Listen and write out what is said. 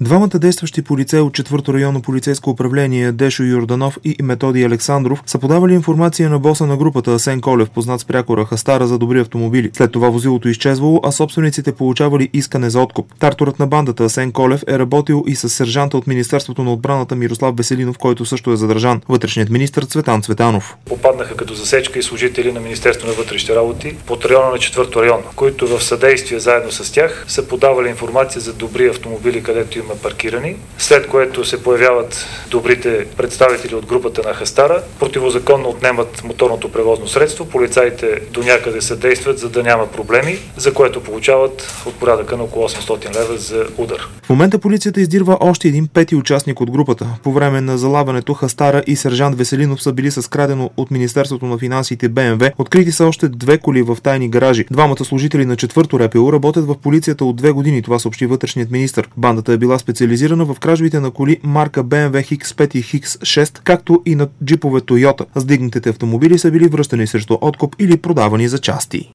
Двамата действащи полицаи от 4-то районно полицейско управление Дешо Йорданов и Методи Александров са подавали информация на боса на групата Асен Колев, познат с прякора Хастара, за добри автомобили. След това возилото изчезвало, а собствениците получавали искане за откуп. Тарторът на бандата Асен Колев е работил и с сержанта от Министерството на отбраната Мирослав Веселинов, който също е задържан. Вътрешният министър Цветан Цветанов. Попаднаха като засечка и служители на Министерството на вътрешните работи под района на 4-то район, които в съдействие заедно с тях са подавали информация за добри автомобили, където има паркирани, след което се появяват добрите представители от групата на Хастара, противозаконно отнемат моторното превозно средство, полицаите до някъде съдействат, за да няма проблеми, за което получават от порядъка на около 800 лева за удар. В момента полицията издирва още един пети участник от групата. По време на залавянето Хастара и сержант Веселинов са били с крадено от Министерството на финансите БМВ. Открити са още 2 коли в тайни гаражи. Двамата служители на 4-то РПУ работят в полицията от 2 години, това съобщи вътрешният министър. Бандата е била специализирана в кражбите на коли марка BMW X5 и X6, както и на джипове Toyota. Сдигнатите автомобили са били връщани срещу откуп или продавани за части.